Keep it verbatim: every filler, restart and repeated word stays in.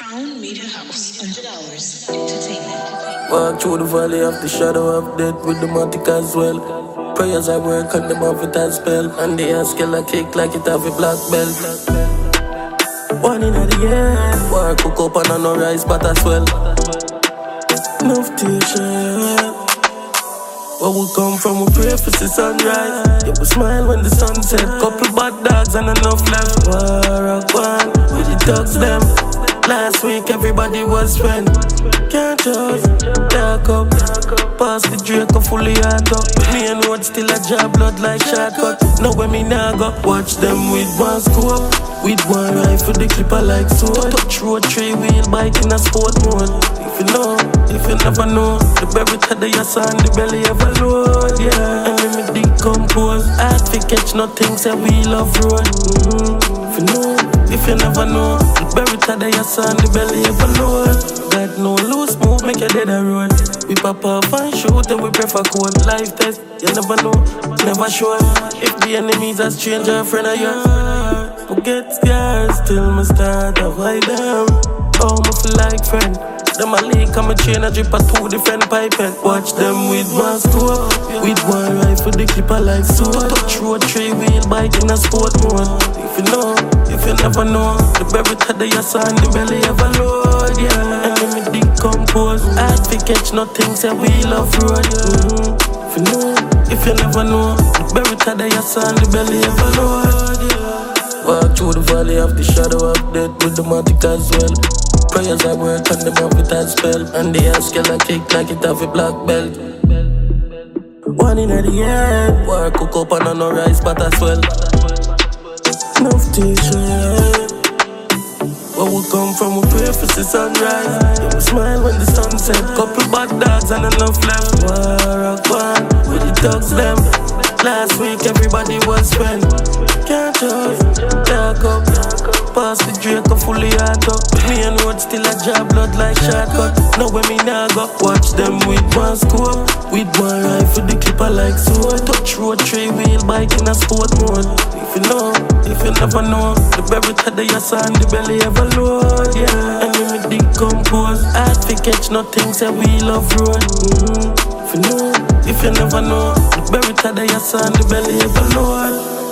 Crown Media House, one hundred hours entertainment. Walk through the valley of the shadow of death with the matic as well. Prayers I work and them have it as spell. And the skill I kick like it have a black belt. One in the air, war cook up and I no rise but as well. Enough t-shirt. Where we come from, we pray for the sunrise. Yeah, we smile when the sun set. Couple bad dogs and enough left. War a one, with the dogs them. Last week everybody was friend. Can't just dark up. Pass the Draco fully hard up. Me and Road still a job blood like shortcut. Now when me nah go watch them with one scope. With one rifle the clipper like sword. Touch road three wheel bike in a sport mode. If you know, if you never know, the berry to the yassa and the belly ever load. Yeah, and when me decompose, I have to catch nothing say we love road. Mm-hmm. If you know, if you never know, the berry to the yassa and the belly ever load. Got no loose move, make you dead a road. We pop off and shoot and we prefer code. Life test, you never know, never sure. If the enemy's a stranger, a friend of yours. Forget scars, till me start to avoid them. Oh, me feel like friend. Them a leak and me chain a drip a two different pipe and watch them with one scope. With one rifle the clipper like sword. Touch road three wheel bike in a sport mode. If you know, if you never know, the berry to the yassa and the belly ever load. Yeah, and when me decompose, I have to catch nothing say we love road. Mm-hmm. If you know, if you never know, the berry to the yassa and the belly ever load. Yeah. Walk through the valley of the shadow of death with the matic as well. Prayers I work and them have it as spell. And the ass skill I kick like it have a black belt. One in the air, war cook up and I no rise but as well. Enough t-shirt. Where we come from, we pray for the sunrise. Yeah, we smile when the sun set. Couple bad dogs and enough left. War a one, with the dogs them. Last week everybody was friend. Can't just dark up. Pass the Draco fully hard up. Me and Road still a job blood like shortcut. Now when me nah go watch them with one scope. With one rifle the clipper like sword. Touch road three wheel bike in a sport mode. If you know, if you never know, the berry to the yassa and the belly ever load. Yeah, and when me decompose, I have to catch nothing say we love road. Mm-hmm. If you know, if you never know, the berry to the yassa and the belly ever load.